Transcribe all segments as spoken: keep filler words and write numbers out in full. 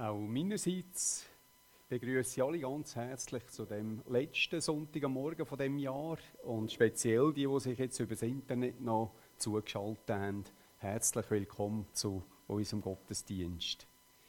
Auch meinerseits begrüße ich alle ganz herzlich zu dem letzten Sonntag am Morgen von dem Jahr und speziell die, die sich jetzt über das Internet noch zugeschaltet haben. Herzlich willkommen zu unserem Gottesdienst.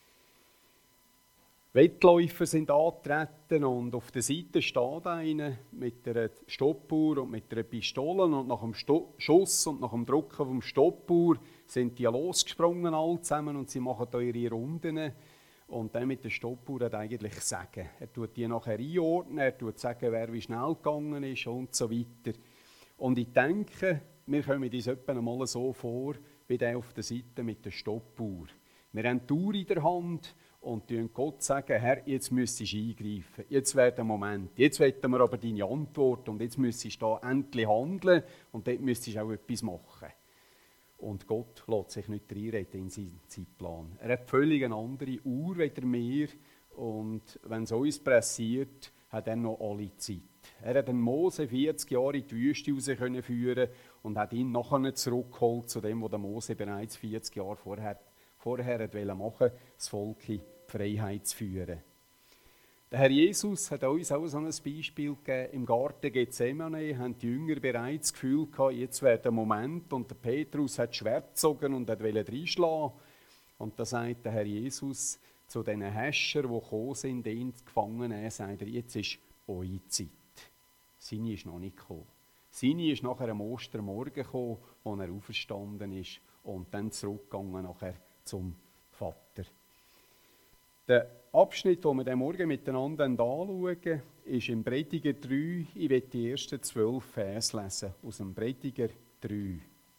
Wettläufer sind angetreten und auf der Seite steht einer mit einer Stoppuhr und mit einer Pistole und nach dem Sto- Schuss und nach dem Drucken vom Stoppuhr sind die losgesprungen alle zusammen und sie machen da ihre Runden. Und dann mit der Stoppuhr hat eigentlich sagen. Er tut die nachher einordnen, er tut sagen, wer wie schnell gegangen ist und so weiter. Und ich denke, wir kommen uns etwa einmal so vor, wie der auf der Seite mit der Stoppuhr. Wir haben die Uhr in der Hand und sagen Gott sagen, Herr, jetzt müsstest du eingreifen, jetzt wäre der Moment, jetzt wollen wir aber deine Antwort und jetzt müsstest du da endlich handeln und dort müsstest du auch etwas machen. Und Gott lässt sich nicht reinreden in seinen Zeitplan. Er hat völlig eine andere Uhr als wir. Und wenn es uns pressiert, hat er noch alle Zeit. Er hat den Mose vierzig Jahre in die Wüste rausführen und hat ihn nachher zurückgeholt zu dem, was der Mose bereits vierzig Jahre vorher, vorher machen wollte, das Volk in die Freiheit zu führen. Der Herr Jesus hat uns auch so ein Beispiel gegeben. Im Garten Gethsemane haben die Jünger bereits das Gefühl gehabt, jetzt wäre der Moment. Und der Petrus hat das Schwert gezogen und wollte reinschlagen. Und da sagt der Herr Jesus zu den Häschern, die gekommen sind, ihn gefangen nehmen, sagt er, jetzt ist eure Zeit. Seine ist noch nicht gekommen. Seine ist nachher am Ostermorgen gekommen, als er auferstanden ist und dann zurückgegangen nachher zum Vater. Der Abschnitt, den wir heute Morgen miteinander anschauen, ist im Prediger drei. Ich werde die ersten zwölf Verse lesen, aus dem Prediger drei.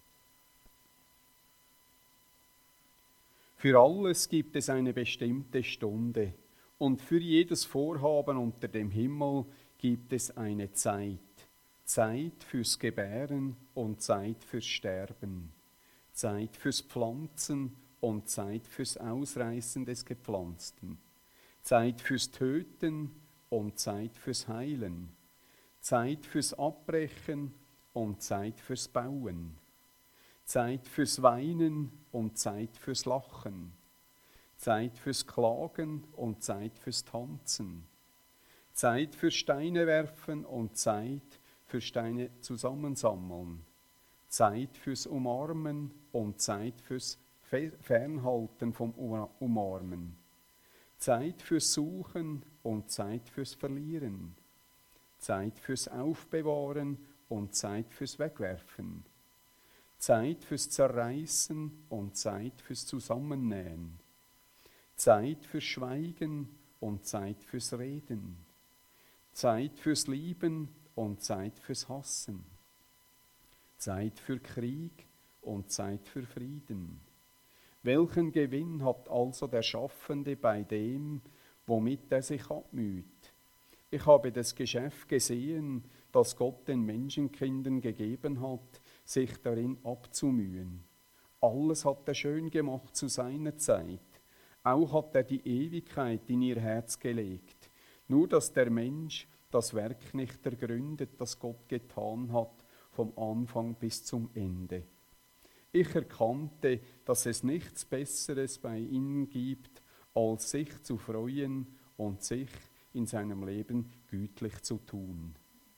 Für alles gibt es eine bestimmte Stunde und für jedes Vorhaben unter dem Himmel gibt es eine Zeit. Zeit fürs Gebären und Zeit fürs Sterben. Zeit fürs Pflanzen und Zeit fürs Ausreißen des Gepflanzten. Zeit fürs Töten und Zeit fürs Heilen. Zeit fürs Abbrechen und Zeit fürs Bauen. Zeit fürs Weinen und Zeit fürs Lachen. Zeit fürs Klagen und Zeit fürs Tanzen. Zeit fürs Steine werfen und Zeit für Steine zusammensammeln. Zeit fürs Umarmen und Zeit fürs Fernhalten vom Umarmen. Zeit fürs Suchen und Zeit fürs Verlieren. Zeit fürs Aufbewahren und Zeit fürs Wegwerfen. Zeit fürs Zerreißen und Zeit fürs Zusammennähen. Zeit fürs Schweigen und Zeit fürs Reden. Zeit fürs Lieben und Zeit fürs Hassen. Zeit für Krieg und Zeit für Frieden. Welchen Gewinn hat also der Schaffende bei dem, womit er sich abmüht? Ich habe das Geschäft gesehen, das Gott den Menschenkindern gegeben hat, sich darin abzumühen. Alles hat er schön gemacht zu seiner Zeit. Auch hat er die Ewigkeit in ihr Herz gelegt. Nur dass der Mensch das Werk nicht ergründet, das Gott getan hat, vom Anfang bis zum Ende. Ich erkannte, dass es nichts Besseres bei ihnen gibt, als sich zu freuen und sich in seinem Leben gütlich zu tun.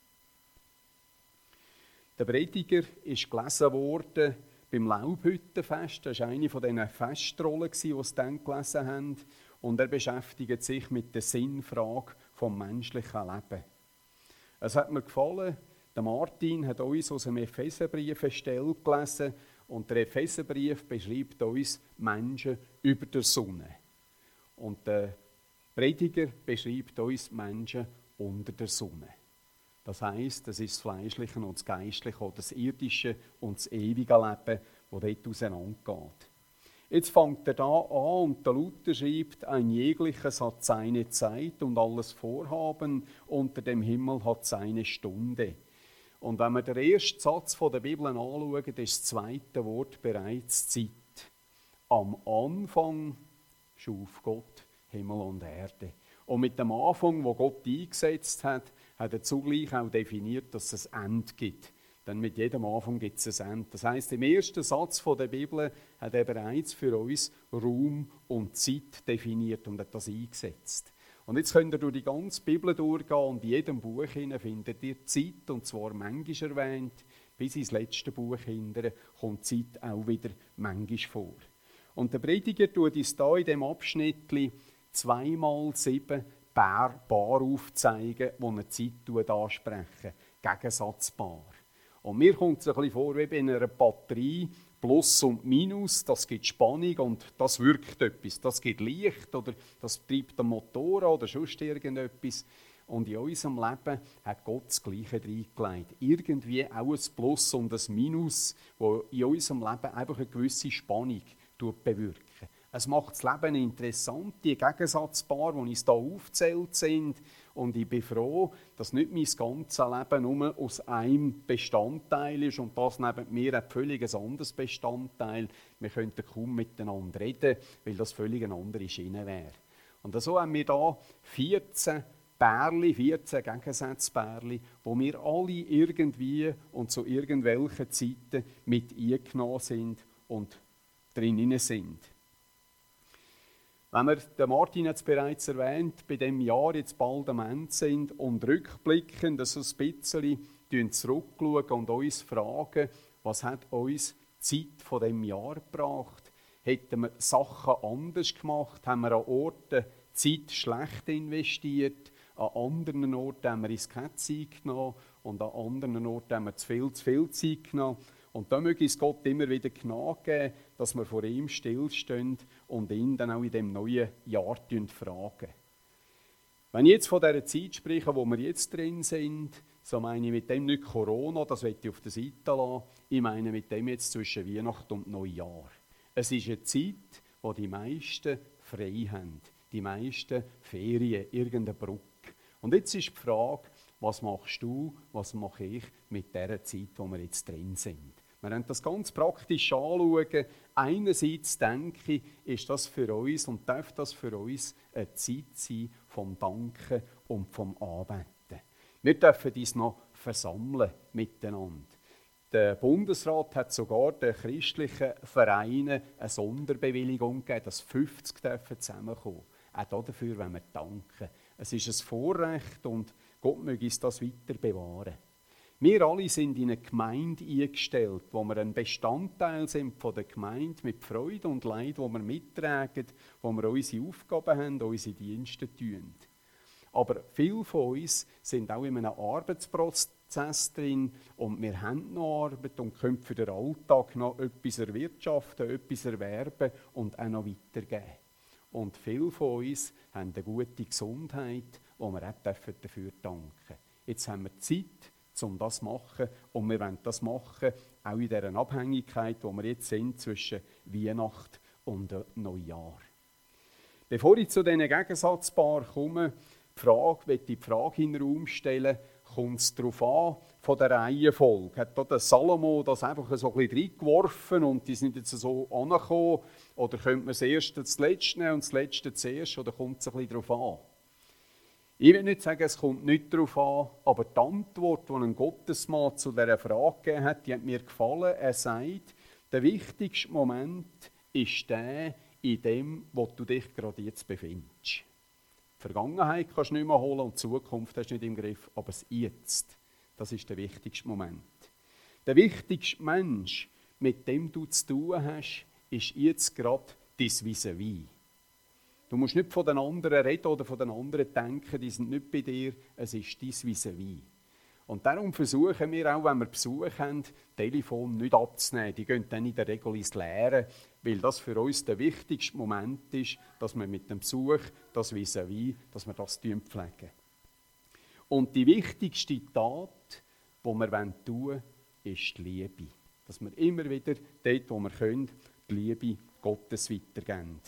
Der Prediger ist gelesen worden beim Laubhüttenfest. Das war eine von diesen Festrollen, die sie dann gelesen haben. Und er beschäftigt sich mit der Sinnfrage vom menschlichen Leben. Es hat mir gefallen, der Martin hat uns aus dem Epheserbrief eine Stelle gelesen. Und der Epheserbrief beschreibt uns Menschen über der Sonne. Und der Prediger beschreibt uns Menschen unter der Sonne. Das heisst, das ist das Fleischliche und das Geistliche, oder das Irdische und das ewige Leben, das dort auseinandergeht. Jetzt fängt er da an und der Luther schreibt, ein jegliches hat seine Zeit und alles Vorhaben unter dem Himmel hat seine Stunde. Und wenn wir den ersten Satz der Bibel anschauen, ist das zweite Wort bereits Zeit. Am Anfang schuf Gott Himmel und Erde. Und mit dem Anfang, wo Gott eingesetzt hat, hat er zugleich auch definiert, dass es ein Ende gibt. Denn mit jedem Anfang gibt es ein Ende. Das heisst, im ersten Satz der Bibel hat er bereits für uns Raum und Zeit definiert und hat das eingesetzt. Und jetzt könnt ihr durch die ganze Bibel durchgehen und in jedem Buch findet ihr Zeit, und zwar manchmal erwähnt, bis ins letzte Buch hinten kommt Zeit auch wieder manchmal vor. Und der Prediger tut uns hier in diesem Abschnitt zweimal sieben Paar aufzeigen, die eine Zeit ansprechen, Gegensatzpaar. Und mir kommt es ein bisschen vor wie bei einer Batterie, Plus und Minus, das gibt Spannung und das wirkt etwas. Das gibt Licht oder das treibt den Motor an oder sonst irgendetwas. Und in unserem Leben hat Gott das Gleiche reingelegt. Irgendwie auch ein Plus und ein Minus, das in unserem Leben einfach eine gewisse Spannung bewirkt. Es macht das Leben interessant, die Gegensatzpaare, die uns hier aufgezählt sind. Und ich bin froh, dass nicht mein ganzes Leben nur aus einem Bestandteil ist und das neben mir ein völlig anderes Bestandteil. Wir könnten kaum miteinander reden, weil das völlig eine andere Schiene wäre. Und so haben wir hier vierzehn Pärchen, vierzehn Gegensatzpärchen, wo wir alle irgendwie und zu irgendwelchen Zeiten mit eingenommen sind und drinnen sind. Wenn wir, der Martin hat es bereits erwähnt, bei diesem Jahr jetzt bald am Ende sind und rückblickend so ein bisschen zurückschauen und uns fragen, was hat uns die Zeit von diesem Jahr gebracht? Hätten wir Sachen anders gemacht? Haben wir an Orten Zeit schlecht investiert? An anderen Orten haben wir uns keine Zeit genommen und an anderen Orten haben wir zu viel, zu viel Zeit genommen. Und da möge es Gott immer wieder Gnade geben, dass wir vor ihm stillstehen und ihn dann auch in dem neuen Jahr fragen. Wenn ich jetzt von dieser Zeit spreche, wo wir jetzt drin sind, so meine ich mit dem nicht Corona, das möchte ich auf der Seite lassen, ich meine mit dem jetzt zwischen Weihnachten und Neujahr. Es ist eine Zeit, wo die meisten frei haben, die meisten Ferien, irgendeine Brücke. Und jetzt ist die Frage, was machst du, was mache ich mit dieser Zeit, wo wir jetzt drin sind? Wir können das ganz praktisch anschauen. Einerseits denke ich, ist das für uns und darf das für uns eine Zeit sein vom Danken und vom Anbeten. Wir dürfen uns noch versammeln miteinander. Der Bundesrat hat sogar den christlichen Vereinen eine Sonderbewilligung gegeben, dass fünfzig zusammenkommen dürfen. Auch dafür wollen wir danken. Es ist ein Vorrecht und Gott möge uns das weiter bewahren. Wir alle sind in eine Gemeinde eingestellt, wo wir ein Bestandteil sind von der Gemeinde mit Freude und Leid, wo wir mittragen, wo wir unsere Aufgaben haben, unsere Dienste tun. Aber viele von uns sind auch in einem Arbeitsprozess drin und wir haben noch Arbeit und können für den Alltag noch etwas erwirtschaften, etwas erwerben und auch noch weitergeben. Und viele von uns haben eine gute Gesundheit, wo wir auch dafür danken dürfen. Jetzt haben wir Zeit, um das zu machen. Und wir wollen das machen, auch in dieser Abhängigkeit, wo wir jetzt sind, zwischen Weihnachten und Neujahr. Bevor ich zu diesen Gegensatzpaaren komme, die Frage, möchte ich die Frage in den Raum stellen, kommt es darauf an, von der Reihenfolge? Hat da der Salomo das einfach so ein bisschen reingeworfen und die sind jetzt so angekommen? Oder könnte man das Erste zuletzt nehmen und das Letzte zuerst? Oder kommt es ein bisschen darauf an? Ich will nicht sagen, es kommt nicht darauf an, aber die Antwort, die ein Gottesmann zu dieser Frage gegeben hat, die hat mir gefallen. Er sagt, der wichtigste Moment ist der, in dem, wo du dich gerade jetzt befindest. Die Vergangenheit kannst du nicht mehr holen und die Zukunft hast du nicht im Griff, aber das Jetzt, das ist der wichtigste Moment. Der wichtigste Mensch, mit dem du zu tun hast, ist jetzt gerade dein Vis-à-vis. Du musst nicht von den anderen reden oder von den anderen denken, die sind nicht bei dir, es ist dein Vis-à-vis. Und darum versuchen wir auch, wenn wir Besuch haben, das Telefon nicht abzunehmen. Die gehen dann in der Regel ins Leere, weil das für uns der wichtigste Moment ist, dass wir mit dem Besuch, das Vis-à-vis, dass wir das pflegen. Und die wichtigste Tat, die wir tun wollen, ist die Liebe. Dass wir immer wieder dort, wo wir können, die Liebe Gottes weitergeben.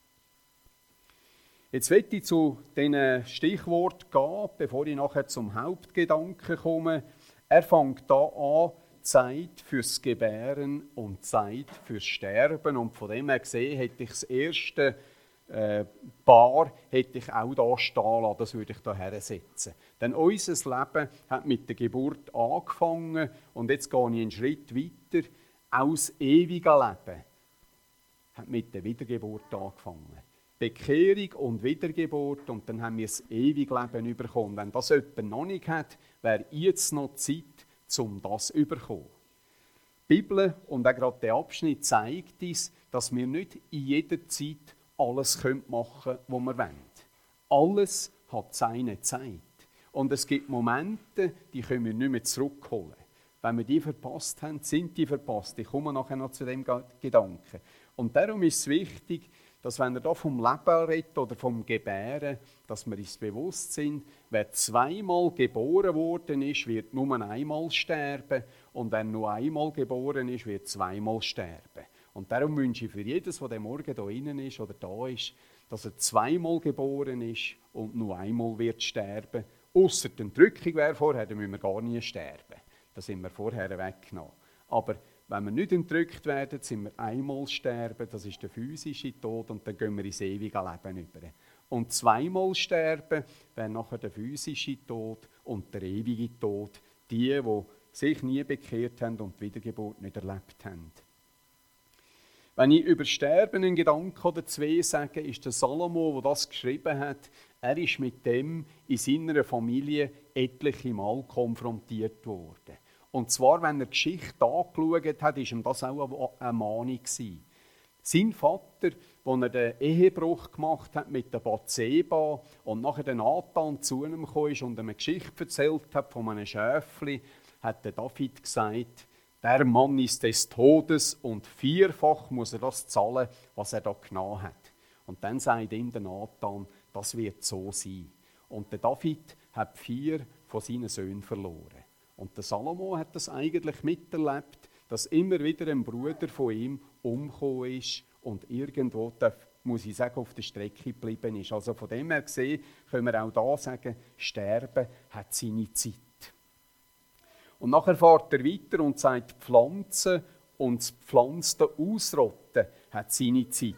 Jetzt möchte ich zu diesen Stichworten gehen, bevor ich nachher zum Hauptgedanken komme. Er fängt da an, Zeit fürs Gebären und Zeit fürs Sterben. Und von dem her gesehen hätte ich das erste äh, Bar hätte ich auch da stehen lassen, das würde ich da hersetzen. Denn unser Leben hat mit der Geburt angefangen und jetzt gehe ich einen Schritt weiter. Auch das ewige Leben hat mit der Wiedergeburt angefangen. Bekehrung und Wiedergeburt und dann haben wir das ewige Leben bekommen. Wenn das jemand noch nicht hat, wäre jetzt noch Zeit, um das zu bekommen. Die Bibel und auch gerade der Abschnitt zeigt uns, dass wir nicht in jeder Zeit alles machen können, was wir wollen. Alles hat seine Zeit. Und es gibt Momente, die können wir nicht mehr zurückholen. Wenn wir die verpasst haben, sind die verpasst. Ich komme nachher noch zu dem Gedanken. Und darum ist es wichtig, dass wenn er da vom Leben redet oder vom Gebären, dass wir uns bewusst sind, wer zweimal geboren worden ist, wird nur einmal sterben. Und wer nur einmal geboren ist, wird zweimal sterben. Und darum wünsche ich für jedes, der morgen hier innen ist oder da ist, dass er zweimal geboren ist und nur einmal wird sterben. Ausser die Entrückung wäre vorher, dann müssen wir gar nie sterben. Da sind wir vorher weggenommen. Aber wenn wir nicht entrückt werden, sind wir einmal sterben, das ist der physische Tod, und dann gehen wir ins ewige Leben über. Und zweimal sterben wäre nachher der physische Tod und der ewige Tod. Die, die sich nie bekehrt haben und die Wiedergeburt nicht erlebt haben. Wenn ich über Sterben einen Gedanken oder zwei sage, ist der Salomo, der das geschrieben hat, er ist mit dem in seiner Familie etliche Mal konfrontiert worden. Und zwar, wenn er die Geschichte angeschaut hat, war ihm das auch eine Mahnung gewesen. Sein Vater, als er den Ehebruch gemacht hat mit der Bathseba und nachher der Nathan zu ihm gekommen ist und ihm eine Geschichte erzählt hat von einem Schäfli, hat der David gesagt, der Mann ist des Todes und vierfach muss er das zahlen, was er da genommen hat. Und dann sagt ihm der Nathan, das wird so sein. Und der David hat vier von seinen Söhnen verloren. Und der Salomo hat das eigentlich miterlebt, dass immer wieder ein Bruder von ihm umgekommen ist und irgendwo, muss ich sagen, auf der Strecke geblieben ist. Also von dem her gesehen können wir auch da sagen, Sterben hat seine Zeit. Und nachher fährt er weiter und sagt, Pflanzen und das Pflanzen ausrotten hat seine Zeit.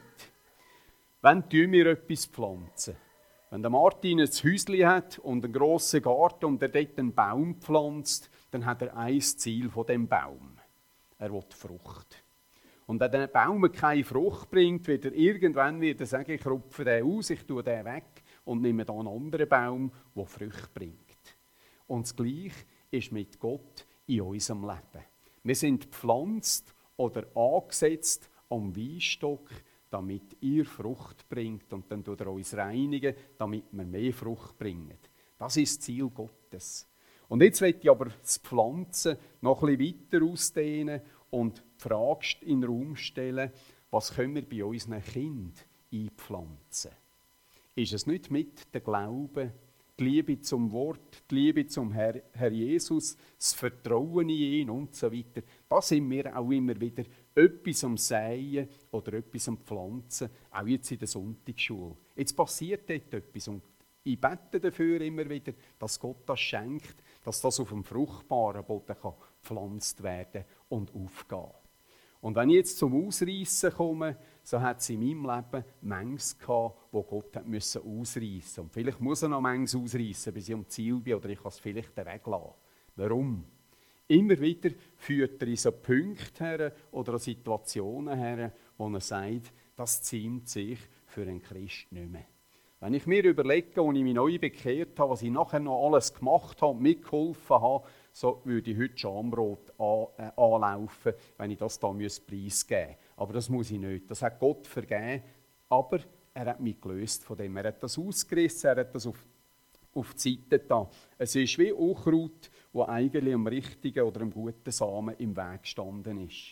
Wann tun wir etwas pflanzen? Wenn der Martin ein Häuschen hat und einen grossen Garten und er dort einen Baum pflanzt, dann hat er ein Ziel von dem Baum. Er will Frucht. Und wenn der Baum keine Frucht bringt, wird er irgendwann wieder sagen, ich rupfe den aus, ich tue den weg und nehme da einen anderen Baum, der Früchte bringt. Und das Gleiche ist mit Gott in unserem Leben. Wir sind gepflanzt oder angesetzt am Weinstock, damit ihr Frucht bringt und dann tut er uns reinigen, damit wir mehr Frucht bringen. Das ist das Ziel Gottes. Und jetzt möchte ich aber das Pflanzen noch ein bisschen weiter ausdehnen und die Frage in den Raum stellen, was können wir bei unseren Kindern einpflanzen? Ist es nicht mit dem Glauben, die Liebe zum Wort, die Liebe zum Herr, Herr Jesus, das Vertrauen in ihn und so weiter. Da sind wir auch immer wieder etwas am Säen oder etwas am Pflanzen, auch jetzt in der Sonntagsschule. Jetzt passiert dort etwas und ich bete dafür immer wieder, dass Gott das schenkt, dass das auf einem fruchtbaren Boden gepflanzt werden und aufgehen. Und wenn ich jetzt zum Ausreissen komme, so hat es in meinem Leben Manches gehabt, wo Gott hat müssen ausreissen. Und vielleicht muss er noch Manches ausreissen, bis ich am Ziel bin, oder ich kann es vielleicht weglassen. Warum? Immer wieder führt er in so Punkte her oder an Situationen her, wo er sagt, das ziemt sich für einen Christ nicht mehr. Wenn ich mir überlege, als ich mich neu bekehrt habe, was ich nachher noch alles gemacht habe, mitgeholfen habe, so würde ich heute Schambrot an, äh, anlaufen, wenn ich das da preisgeben müsste. Aber das muss ich nicht. Das hat Gott vergeben, aber er hat mich gelöst von dem. Er hat das ausgerissen, er hat das auf, auf die Seite getan. Es ist wie Unkraut, wo eigentlich am richtigen oder am guten Samen im Weg gestanden ist.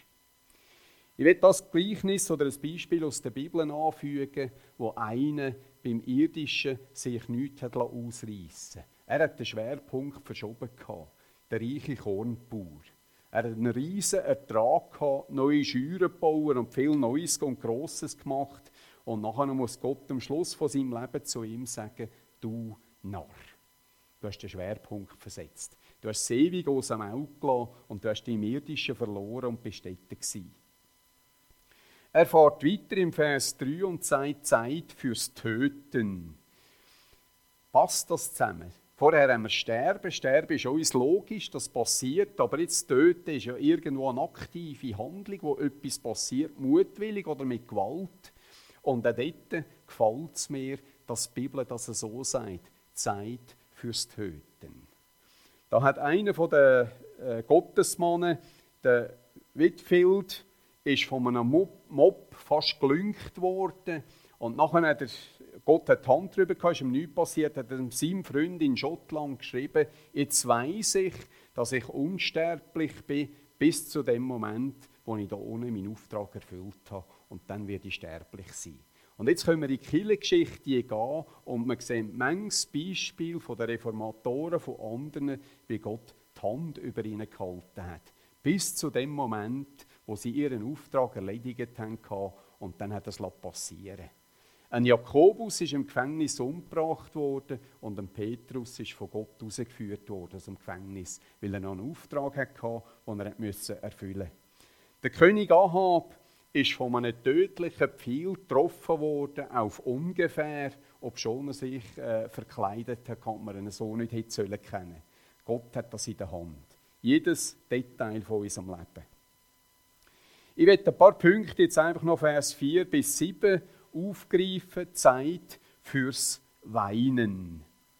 Ich will das Gleichnis oder ein Beispiel aus der Bibel anfügen, wo einer beim Irdischen sich nichts ausreissen liess. Er hat den Schwerpunkt verschoben gehabt, der reiche Kornbauer. Er hat einen riesen Ertrag gehabt, neue Scheuren gebaut und viel Neues und Grosses gemacht. Und nachher muss Gott am Schluss von seinem Leben zu ihm sagen, du Narr. Du hast den Schwerpunkt versetzt. Du hast das ewig aus dem Auge gelassen und du hast die im Irdischen verloren und bist dort gewesen. Er fährt weiter im Vers drei und sagt, Zeit fürs Töten. Passt das zusammen? Vorher haben wir Sterben. Sterben ist uns logisch, das passiert. Aber jetzt Töten ist ja irgendwo eine aktive Handlung, wo etwas passiert, mutwillig oder mit Gewalt. Und auch dort gefällt es mir, dass die Bibel das so sagt. Zeit fürs Töten. Da hat einer von den äh, Gottesmannen, der Whitfield, ist von einem Mob fast gelüncht worden. Und nachher hat er, Gott hat die Hand drüber gehabt, ist ihm nichts passiert, hat er seinem Freund in Schottland geschrieben, jetzt weiss ich, dass ich unsterblich bin, bis zu dem Moment, wo ich da ohne meinen Auftrag erfüllt habe. Und dann werde ich sterblich sein. Und jetzt können wir in die Kirchengeschichte gehen und wir sehen manches Beispiel von den Reformatoren, von anderen, wie Gott die Hand über ihnen gehalten hat. Bis zu dem Moment, wo sie ihren Auftrag erledigt haben und dann hat es passieren. Ein Jakobus ist im Gefängnis umgebracht worden und ein Petrus ist von Gott rausgeführt worden aus dem Gefängnis, weil er noch einen Auftrag hatte, den er erfüllen musste. Der König Ahab ist von einem tödlichen Pfeil getroffen worden, auf ungefähr, obschon er sich äh, verkleidet hat, kann man ihn so nicht hätte sollen kennen. Gott hat das in der Hand. Jedes Detail von unserem Leben. Ich werde ein paar Punkte jetzt einfach noch Vers vier bis sieben aufgreifen. Zeit fürs Weinen.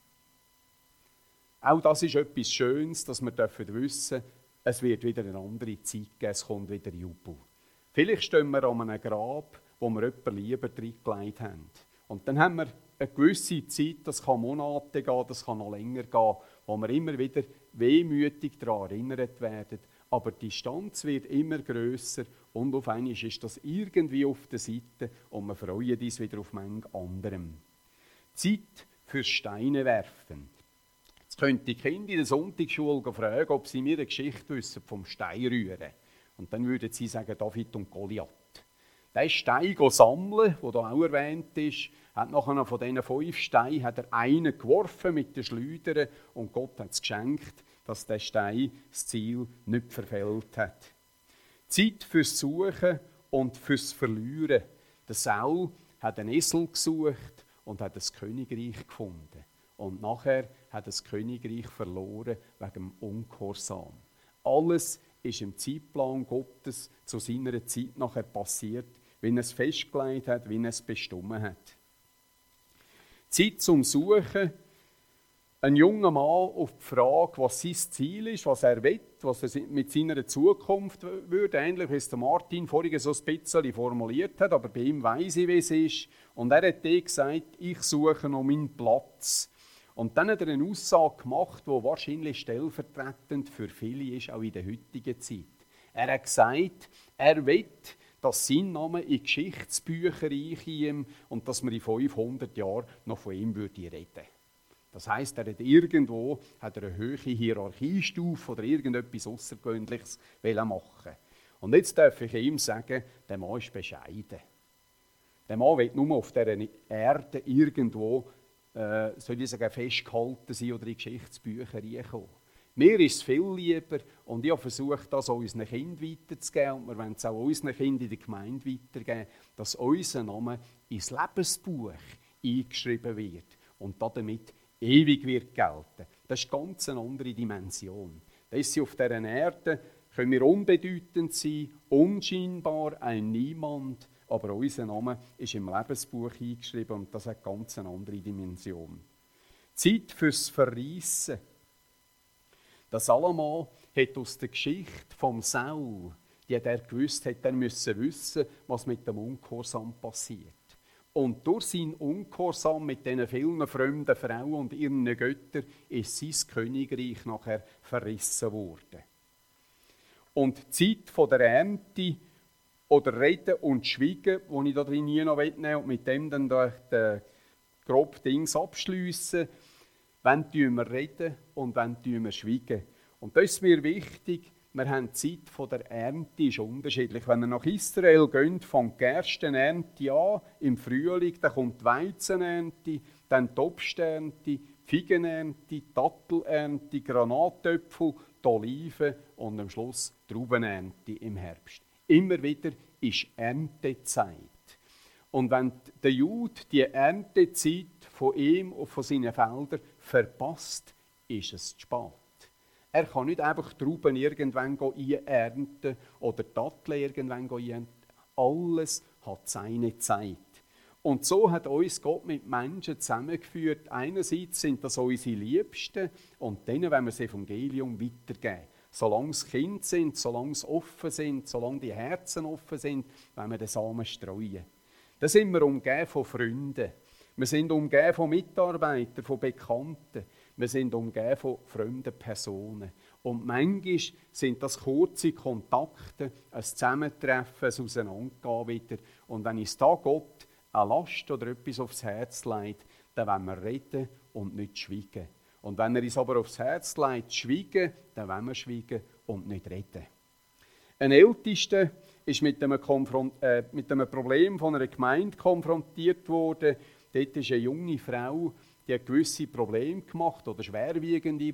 Auch das ist etwas Schönes, dass wir wissen dürfen, es wird wieder eine andere Zeit geben, es kommt wieder Jubel. Vielleicht stehen wir an einem Grab, wo wir jemanden lieber reingelegt haben. Und dann haben wir eine gewisse Zeit, das kann Monate gehen, das kann noch länger gehen, wo wir immer wieder wehmütig daran erinnert werden. Aber die Distanz wird immer grösser und auf einmal ist das irgendwie auf der Seite und wir freuen uns wieder auf manch anderem. Zeit für Steine werfen. Jetzt können die Kinder in der Sonntagsschule fragen, ob sie mir eine Geschichte wissen vom Steinrühren. Und dann würden sie sagen, David und Goliath. Der Stein sammeln, der hier auch erwähnt ist, hat nachher von diesen fünf Steinen hat er einen geworfen mit den Schleudern und Gott hat es geschenkt, dass der Stein das Ziel nicht verfehlt hat. Zeit fürs Suchen und fürs Verlieren. Der Saul hat einen Esel gesucht und hat das Königreich gefunden. Und nachher hat das Königreich verloren wegen dem Ungehorsam. Alles ist im Zeitplan Gottes zu seiner Zeit nachher passiert, wie er es festgelegt hat, wie er es bestimmt hat. Zeit zum Suchen. Ein junger Mann auf die Frage, was sein Ziel ist, was er will, was er mit seiner Zukunft würde, ähnlich wie es der Martin vorhin so ein bisschen formuliert hat, aber bei ihm weiss ich, wie es ist. Und er hat dann gesagt, ich suche noch meinen Platz. Und dann hat er eine Aussage gemacht, die wahrscheinlich stellvertretend für viele ist, auch in der heutigen Zeit. Er hat gesagt, er will, dass sein Name in Geschichtsbücher einkommt und dass man in fünfhundert Jahren noch von ihm reden würde. Das heisst, er hat irgendwo hat er eine hohe Hierarchiestufe oder irgendetwas Außergewöhnliches machen. Und jetzt darf ich ihm sagen, der Mann ist bescheiden. Der Mann will nur auf dieser Erde irgendwo äh, soll ich sagen, festgehalten sein oder in Geschichtsbücher reinkommen. Mir ist es viel lieber und ich habe versucht, das unseren Kindern weiterzugeben und wir wollen es auch unseren Kindern in der Gemeinde weitergeben, dass unser Name ins Lebensbuch eingeschrieben wird und damit ewig wird gelten. Das ist eine ganz andere Dimension. Da ist sie auf dieser Erde, können wir unbedeutend sein, unscheinbar, ein Niemand, aber unser Name ist im Lebensbuch eingeschrieben und das hat eine ganz andere Dimension. Zeit fürs Verreissen. Der Salomo hat aus der Geschichte vom Saul, die er gewusst hat, er müssen wissen, was mit dem Ungehorsam passiert. Und durch seinen Ungehorsam mit diesen vielen fremden Frauen und ihren Göttern ist sein Königreich nachher verrissen worden. Und die Zeit von der Ernte oder Reden und Schweigen, die ich da drin nie noch nehmen und mit dem dann den groben Dings abschliessen. Wann tun wir reden und wann tun wir schweigen? Und das ist mir wichtig. Wir haben die Zeit von der Ernte ist unterschiedlich. Wenn ihr nach Israel geht, fängt die Gerstenernte an im Frühling, dann kommt die Weizenernte, dann die Obsternte, die Feigenernte, die Dattelernte, Granatöpfel, die Oliven und am Schluss die Traubenernte im Herbst. Immer wieder ist Erntezeit. Und wenn der Jude die Erntezeit von ihm und von seinen Feldern verpasst, ist es zu spät. Er kann nicht einfach Trauben irgendwann einernten oder Datteln irgendwann einernten. Alles hat seine Zeit. Und so hat uns Gott mit Menschen zusammengeführt. Einerseits sind das unsere Liebsten und denen wollen wir das Evangelium weitergeben. Solange es Kinder sind, solange sie offen sind, solange die Herzen offen sind, wollen wir den Samen streuen. Da sind wir umgeben von Freunden. Wir sind umgeben von Mitarbeitern, von Bekannten. Wir sind umgeben von fremden Personen. Und manchmal sind das kurze Kontakte, ein Zusammentreffen, ein Auseinandergehen wieder. Und wenn uns da Gott eine Last oder etwas aufs Herz legt, dann wollen wir reden und nicht schweigen. Und wenn er uns aber aufs Herz legt, schweigen, dann wollen wir schweigen und nicht reden. Ein Ältester ist mit einem, Konfront- äh, mit einem Problem von einer Gemeinde konfrontiert worden. Dort ist eine junge Frau, die hat gewisse Probleme gemacht oder schwerwiegende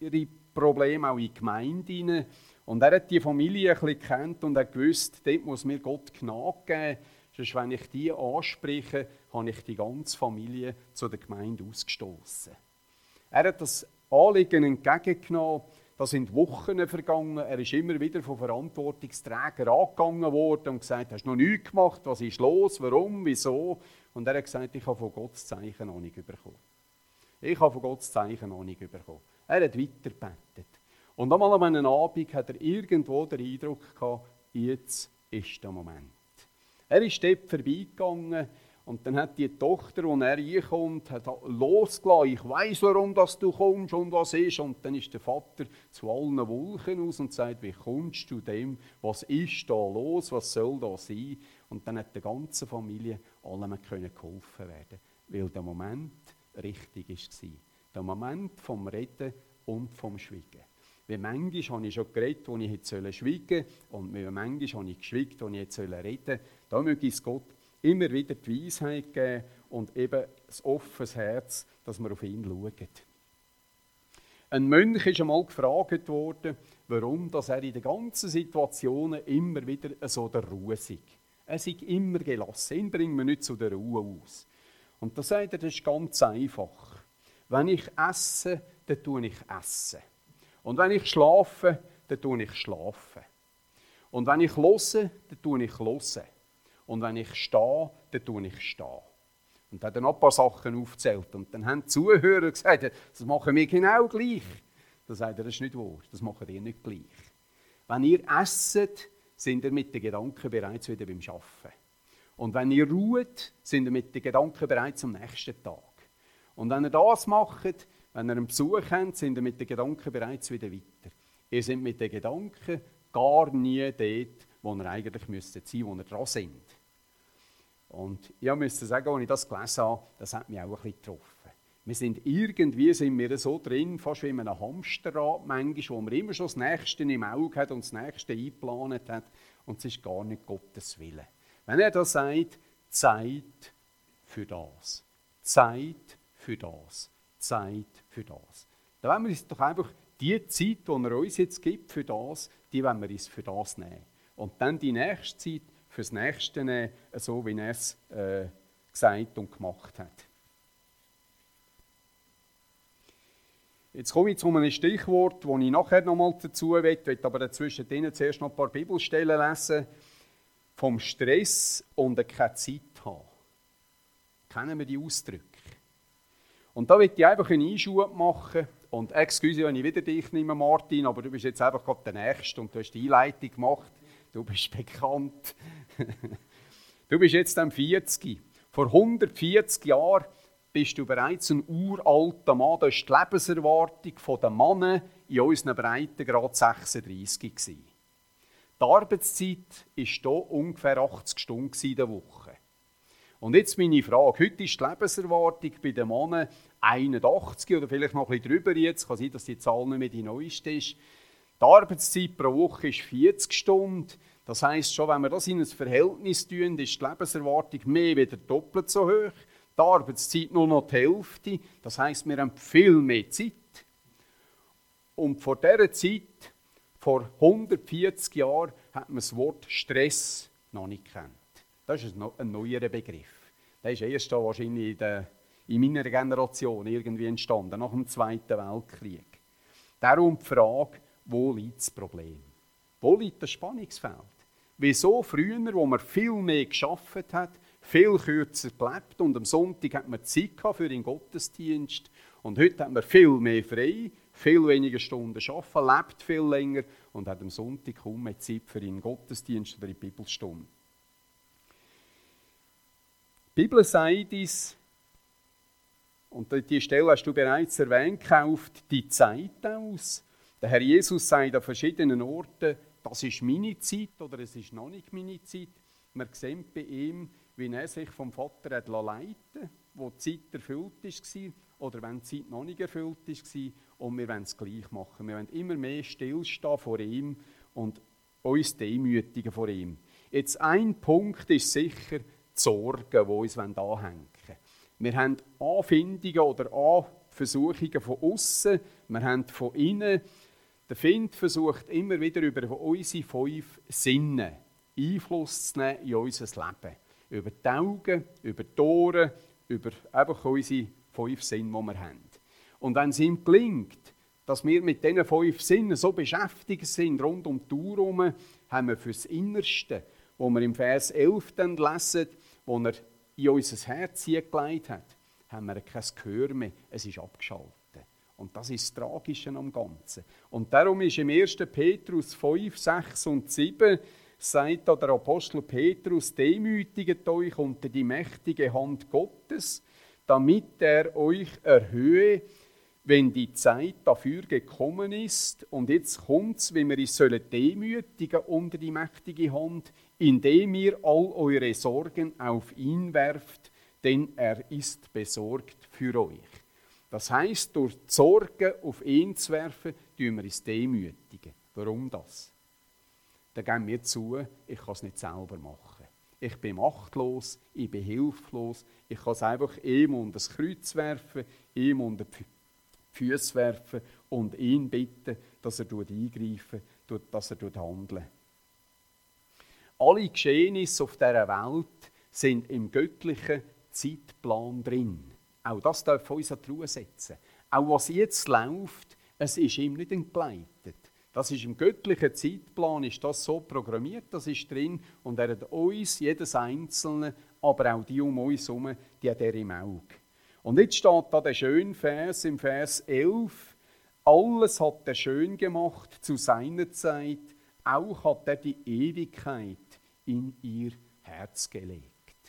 Probleme auch in die Gemeinde hinein. Und er hat die Familie ein bisschen gekannt und hat gewusst, dort muss mir Gott Gnade geben. Sonst, wenn ich die anspreche, habe ich die ganze Familie zu der Gemeinde ausgestoßen. Er hat das Anliegen entgegengenommen. Da sind Wochen vergangen. Er ist immer wieder von Verantwortungsträgern angegangen worden und gesagt, hast du noch nichts gemacht? Was ist los? Warum? Wieso? Und er hat gesagt, ich habe von Gottes Zeichen noch nicht bekommen. Ich habe von Gottes Zeichen noch nicht bekommen. Er hat weitergebetet. Und einmal an einem Abend hat er irgendwo den Eindruck gehabt, jetzt ist der Moment. Er ist dort vorbeigegangen und dann hat die Tochter, als er reinkommt, hat losgelassen. Ich weiss, warum dass du kommst und was ist. Und dann ist der Vater zu allen Wolken aus und sagt, wie kommst du dem? Was ist da los? Was soll da sein? Und dann hat der ganzen Familie allem geholfen werden, weil der Moment richtig war. Der Moment vom Reden und vom Schweigen. Wie manchmal habe ich schon geredet, wo ich hätte schweigen sollen, und wie manchmal habe ich geschwiegen, wo ich hätte reden sollen. Da möge es Gott immer wieder die Weisheit geben und eben das offene Herz, dass wir auf ihn schauen. Ein Mönch ist einmal gefragt worden, warum dass er in den ganzen Situationen immer wieder so der Ruhe sei. Er sei immer gelassen, ihn bringen wir nicht zu der Ruhe aus. Und da sagt er, das ist ganz einfach. Wenn ich esse, dann tue ich essen. Und wenn ich schlafe, dann tue ich schlafen. Und wenn ich höre, dann tue ich hören. Und wenn ich stehe, dann tue ich stehen. Und er hat dann noch ein paar Sachen aufgezählt. Und dann haben die Zuhörer gesagt, das machen wir genau gleich. Da sagt er, das ist nicht wahr, das machen ihr nicht gleich. Wenn ihr esset, sind ihr mit den Gedanken bereits wieder beim Arbeiten. Und wenn ihr ruht, sind ihr mit den Gedanken bereits am nächsten Tag. Und wenn ihr das macht, wenn ihr einen Besuch habt, sind ihr mit den Gedanken bereits wieder weiter. Ihr seid mit den Gedanken gar nie dort, wo ihr eigentlich sein müsstet, wo ihr dran sind. Und ich musste sagen, als ich das gelesen habe, das hat mich auch ein bisschen getroffen. Wir sind irgendwie sind wir so drin, fast wie in einem Hamsterrad manchmal, wo man immer schon das Nächste im Auge hat und das Nächste eingeplant hat. Und es ist gar nicht Gottes Wille. Wenn er da sagt, Zeit für das, Zeit für das, Zeit für das. Da wollen wir uns doch einfach die Zeit, die er uns jetzt gibt für das, die wollen wir uns für das nehmen. Und dann die nächste Zeit für das Nächste nehmen, so wie er es äh, gesagt und gemacht hat. Jetzt komme ich zu einem Stichwort, das ich nachher noch mal dazu will. Ich will aber dazwischen zuerst noch ein paar Bibelstellen lesen. Vom Stress und keine Zeit haben. Kennen wir die Ausdrücke? Und da will ich einfach einen Einschub machen. Und excuse, wenn ich wieder dich nehme, Martin, aber du bist jetzt einfach gerade der Nächste und du hast die Einleitung gemacht. Du bist bekannt. Du bist jetzt am vierzig. Vor hundertvierzig Jahren bist du bereits ein uralter Mann. Das war die Lebenserwartung der Männer in unseren Breitengrad sechsunddreissig. Die Arbeitszeit war hier ungefähr achtzig Stunden in der Woche. Und jetzt meine Frage. Heute ist die Lebenserwartung bei den Männern einundachtzig oder vielleicht noch ein bisschen drüber jetzt. Kann sein, dass die Zahl nicht mehr die neueste ist. Die Arbeitszeit pro Woche ist vierzig Stunden. Das heisst schon, wenn wir das in ein Verhältnis tun, ist die Lebenserwartung mehr wieder doppelt so hoch. Die Arbeitszeit nur noch die Hälfte. Das heisst, wir haben viel mehr Zeit. Und vor dieser Zeit, vor hundertvierzig Jahren, hat man das Wort Stress noch nicht kennt. Das ist ein neuerer Begriff. Der ist erst da wahrscheinlich in, der, in meiner Generation irgendwie entstanden, nach dem Zweiten Weltkrieg. Darum die Frage, wo liegt das Problem? Wo liegt das Spannungsfeld? Wieso früher, wo man viel mehr gearbeitet hat, viel kürzer gelebt und am Sonntag hat man Zeit für den Gottesdienst und heute hat man viel mehr frei, viel weniger Stunden arbeiten, lebt viel länger und hat am Sonntag kaum mehr Zeit für den Gottesdienst oder die Bibelstunde. Die Bibel sagt uns, und diese Stelle hast du bereits erwähnt, kauft die Zeit aus. Der Herr Jesus sagt an verschiedenen Orten, das ist meine Zeit oder es ist noch nicht meine Zeit. Wir sehen bei ihm, wie er sich vom Vater hat leiten lassen, wo die Zeit erfüllt war oder wenn die Zeit noch nicht erfüllt war. Und wir wollen es gleich machen. Wir wollen immer mehr stillstehen vor ihm und uns demütigen vor ihm. Jetzt ein Punkt ist sicher die Sorgen, die uns anhängen wollen. Wir haben Anfindungen oder Anversuchungen von außen, wir haben von innen. Der Find versucht immer wieder über unsere fünf Sinne Einfluss zu nehmen in unser Leben. Über die Augen, über die Ohren, über einfach unsere fünf Sinne, die wir haben. Und wenn es ihm gelingt, dass wir mit diesen fünf Sinnen so beschäftigt sind, rund um die Uhr herum, haben wir fürs Innerste, wo wir im Vers elf dann lesen, wo er in unser Herz hineingelegt hat, haben wir kein Gehör mehr, es ist abgeschaltet. Und das ist das Tragische am Ganzen. Und darum ist im ersten Petrus fünf, sechs und sieben, sagt der Apostel Petrus, demütigt euch unter die mächtige Hand Gottes, damit er euch erhöhe, wenn die Zeit dafür gekommen ist. Und jetzt kommt es, wie wir uns demütigen unter die mächtige Hand, indem ihr all eure Sorgen auf ihn werft, denn er ist besorgt für euch. Das heisst, durch die Sorgen auf ihn zu werfen, tun wir uns demütigen. Warum das? Dann geben wir zu, ich kann es nicht selber machen. Ich bin machtlos, ich bin hilflos, ich kann es einfach ihm unter das Kreuz werfen, ihm unter die Füße werfen und ihn bitten, dass er eingreifen, dass er handelt. Alle Geschehnisse auf dieser Welt sind im göttlichen Zeitplan drin. Auch das darf uns an die Ruhe setzen. Auch was jetzt läuft, es ist ihm nicht entgleitet. Das ist im göttlichen Zeitplan, ist das so programmiert, das ist drin und er hat uns, jedes Einzelne, aber auch die um uns herum, die hat er im Auge. Und jetzt steht da der schöne Vers im Vers elf, alles hat er schön gemacht zu seiner Zeit, auch hat er die Ewigkeit in ihr Herz gelegt.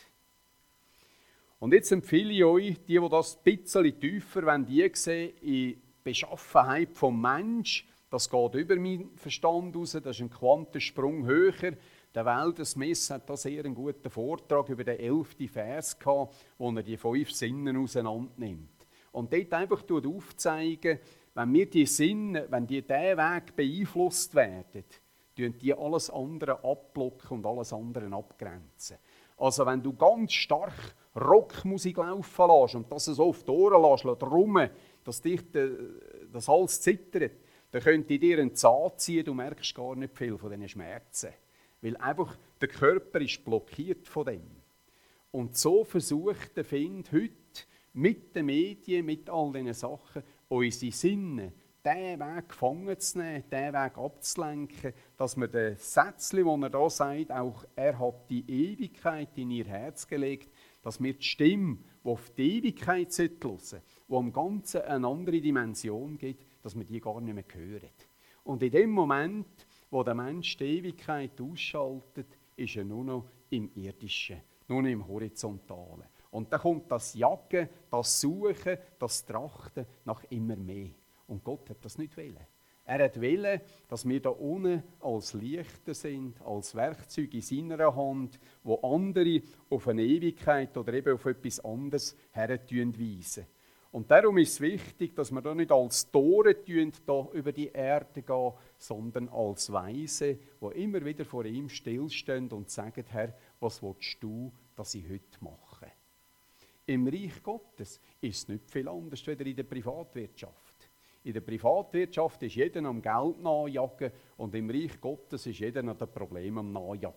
Und jetzt empfehle ich euch, die, die das ein bisschen tiefer wollen, die sehen, in die Beschaffenheit des Menschen, das geht über meinen Verstand raus, das ist ein Quantensprung höher. Der Walter Smith hat da sehr einen guten Vortrag über den elften Vers gehabt, wo er die fünf Sinne auseinander nimmt. Und dort einfach aufzeigen, wenn wir die Sinne, wenn die diesen Weg beeinflusst werden, tun die alles andere abblocken und alles andere abgrenzen. Also wenn du ganz stark Rockmusik laufen lässt und das so auf die Ohren lässt, drum, dass dich das alles zittert, dann könnte dir einen Zahn ziehen, du merkst gar nicht viel von diesen Schmerzen. Weil einfach der Körper ist blockiert von dem. Und so versucht der Find heute mit den Medien, mit all diesen Sachen, unsere Sinne, diesen Weg gefangen zu nehmen, diesen Weg abzulenken, dass wir das Sätzchen, das er da sagt, auch er hat die Ewigkeit in ihr Herz gelegt, dass wir die Stimme, die auf die Ewigkeit hören sollte, die am Ganzen eine andere Dimension gibt, dass wir die gar nicht mehr hören. Und in dem Moment, wo der Mensch die Ewigkeit ausschaltet, ist er nur noch im Irdischen, nur noch im Horizontalen. Und dann kommt das Jagen, das Suchen, das Trachten nach immer mehr. Und Gott hat das nicht wollen. Er hat wollen, dass wir da unten als Lichter sind, als Werkzeug in seiner Hand, wo andere auf eine Ewigkeit oder eben auf etwas anderes herweisen. Und darum ist es wichtig, dass wir da nicht als Tore da über die Erde gehen, sondern als Weise, die immer wieder vor ihm stillstehen und sagen, Herr, was willst du, dass ich heute mache? Im Reich Gottes ist es nicht viel anders als in der Privatwirtschaft. In der Privatwirtschaft ist jeder am Geld nachjagen und im Reich Gottes ist jeder an den Problemen am nachjagen.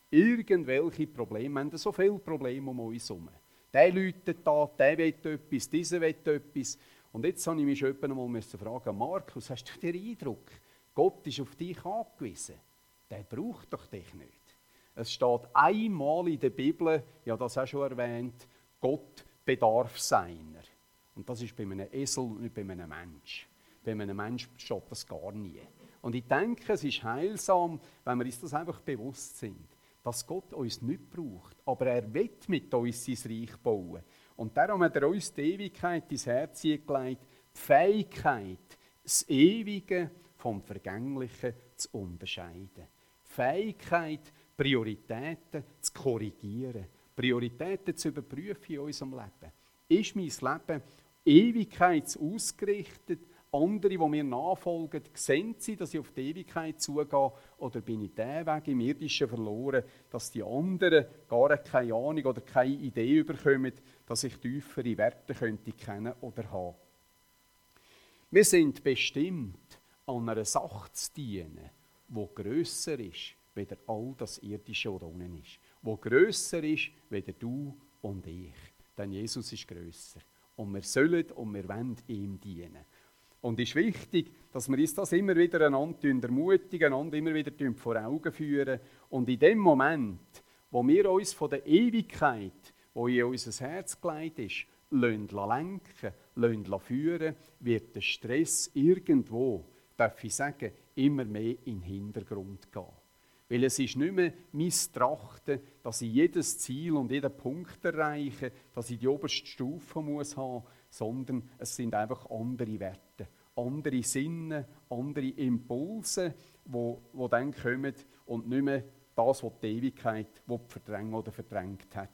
Irgendwelche Probleme. Wir haben so viele Probleme um uns herum. Der läutet da, der will etwas, dieser will etwas. Und jetzt habe ich mich schon einmal fragen, Markus, hast du den Eindruck, Gott ist auf dich angewiesen? Der braucht doch dich nicht. Es steht einmal in der Bibel, ja das auch schon erwähnt, Gott bedarf seiner. Und das ist bei einem Esel und nicht bei einem Mensch. Bei einem Mensch steht das gar nie. Und ich denke, es ist heilsam, wenn wir uns das einfach bewusst sind, dass Gott uns nicht braucht, aber er will mit uns sein Reich bauen. Und darum hat er uns die Ewigkeit ins Herz gelegt, die Fähigkeit, das Ewige vom Vergänglichen zu unterscheiden. Die Fähigkeit, Prioritäten zu korrigieren, Prioritäten zu überprüfen in unserem Leben. Ist mein Leben ewigkeitsausgerichtet? Andere, die mir nachfolgen, sehen sie, dass ich auf die Ewigkeit zugehe? Oder bin ich den Weg im Irdischen verloren, dass die anderen gar keine Ahnung oder keine Idee bekommen, dass ich tiefere Werte könnte kennen oder haben? Wir sind bestimmt, an einer Sache zu dienen, die grösser ist, weder all das Irdische, was da unten ist. Die grösser ist, weder du und ich. Denn Jesus ist grösser. Und wir sollen und wir wollen ihm dienen. Und es ist wichtig, dass wir uns das immer wieder einander ermutigen, einander immer wieder vor Augen führen. Und in dem Moment, wo wir uns von der Ewigkeit, die in unser Herz gelegt ist, lenken, lenken, führen, wird der Stress irgendwo, darf ich sagen, immer mehr in den Hintergrund gehen. Weil es ist nicht mehr mein Trachten, dass ich jedes Ziel und jeden Punkt erreiche, dass ich die oberste Stufe muss haben, sondern es sind einfach andere Werte, andere Sinne, andere Impulse, die wo, wo dann kommen und nicht mehr das, was die Ewigkeit verdrängt oder verdrängt hat.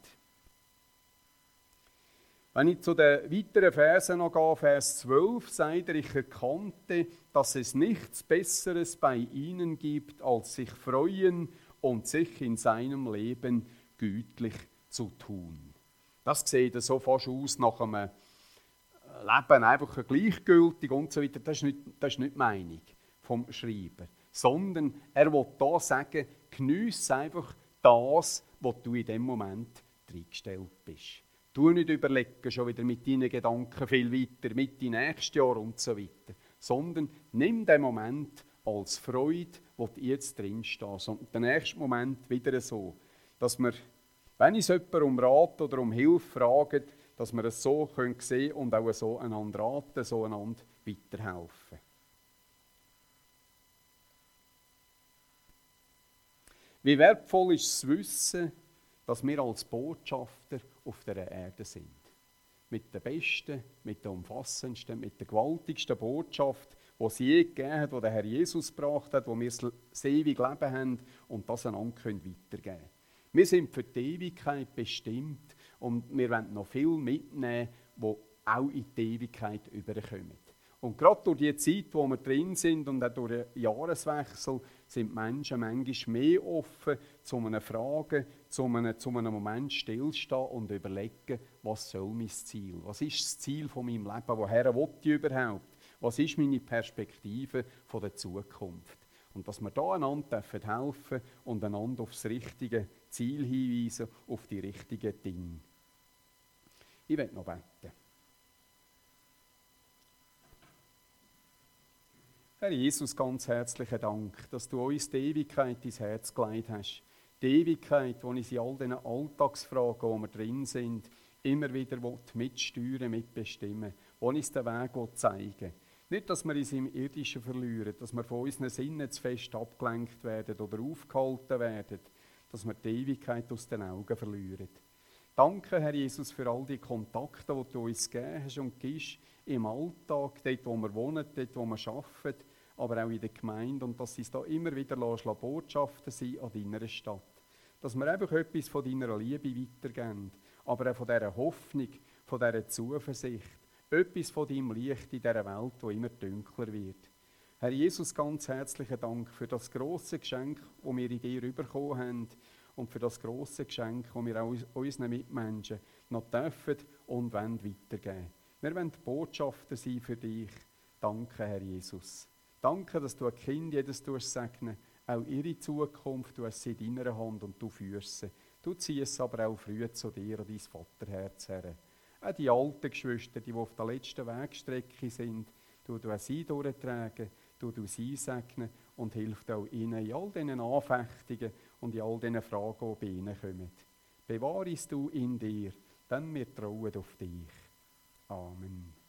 Wenn ich zu den weiteren Versen noch gehe, Vers zwölf, sagt er, ich erkannte, dass es nichts Besseres bei ihnen gibt, als sich freuen und sich in seinem Leben gütlich zu tun. Das sieht so fast aus nach einem Leben einfach gleichgültig und so weiter. Das ist nicht, das ist nicht die Meinung vom Schreiber, sondern er will da sagen, geniesse einfach das, was du in dem Moment reingestellt bist. Du nicht überlegen, schon wieder mit deinen Gedanken viel weiter, mit dem nächsten Jahr und so weiter. Sondern nimm den Moment als Freude, wo du jetzt drin stehst. Und den nächsten Moment wieder so, dass wir, wenn uns jemand um Rat oder um Hilfe fragt, dass wir es so sehen können und auch so einander raten, so einander weiterhelfen. Wie wertvoll ist es zu wissen, dass wir als Botschafter auf dieser Erde sind. Mit der besten, mit der umfassendsten, mit der gewaltigsten Botschaft, die es je gegeben hat, die der Herr Jesus gebracht hat, wo wir das ewige Leben haben und das einander weitergeben können. Wir sind für die Ewigkeit bestimmt und wir wollen noch viel mitnehmen, die auch in die Ewigkeit überkommen. Und gerade durch die Zeit, wo wir drin sind und auch durch den Jahreswechsel, sind die Menschen manchmal mehr offen zu einer Frage, zu einem, zu einem Moment stillstehen und überlegen, was soll mein Ziel? Was ist das Ziel von meinem Leben? Woher will ich überhaupt? Was ist meine Perspektive von der Zukunft? Und dass wir da einander helfen und einander auf das richtige Ziel hinweisen, auf die richtigen Dinge. Ich werde noch beten. Herr Jesus, ganz herzlichen Dank, dass du uns die Ewigkeit ins Herz gelegt hast. Die Ewigkeit, die uns in all diesen Alltagsfragen, wo wir drin sind, immer wieder mitsteuern, mitbestimmen, die uns den Weg zeigen will. Nicht, dass wir uns im Irdischen verlieren, dass wir von unseren Sinnen zu fest abgelenkt werden oder aufgehalten werden, dass wir die Ewigkeit aus den Augen verlieren. Danke, Herr Jesus, für all die Kontakte, die du uns gegeben hast und gibst im Alltag, dort, wo wir wohnen, dort, wo wir arbeiten, aber auch in der Gemeinde. Und dass sie es da immer wieder lassen, Botschaften sein an deiner Stadt. Dass wir einfach etwas von deiner Liebe weitergeben, aber auch von dieser Hoffnung, von dieser Zuversicht. Etwas von deinem Licht in dieser Welt, die immer dunkler wird. Herr Jesus, ganz herzlichen Dank für das grosse Geschenk, das wir in dir bekommen haben und für das grosse Geschenk, das wir auch unseren Mitmenschen noch dürfen und wollen weitergeben. Wir wollen Botschafter sein für dich. Danke, Herr Jesus. Danke, dass du ein Kind jedes segnen, Auch ihre Zukunft, du hast sie in deiner Hand und du führst sie. Du ziehst aber auch früh zu dir an dein Vaterherz her. Auch die alten Geschwister, die auf der letzten Wegstrecke sind, du du sie durchtragen, du du sie segnen und hilft auch ihnen in all diesen Anfechtungen und in all diesen Fragen, die bei ihnen kommen. Bewahrst du in dir, denn wir trauen auf dich. Amen.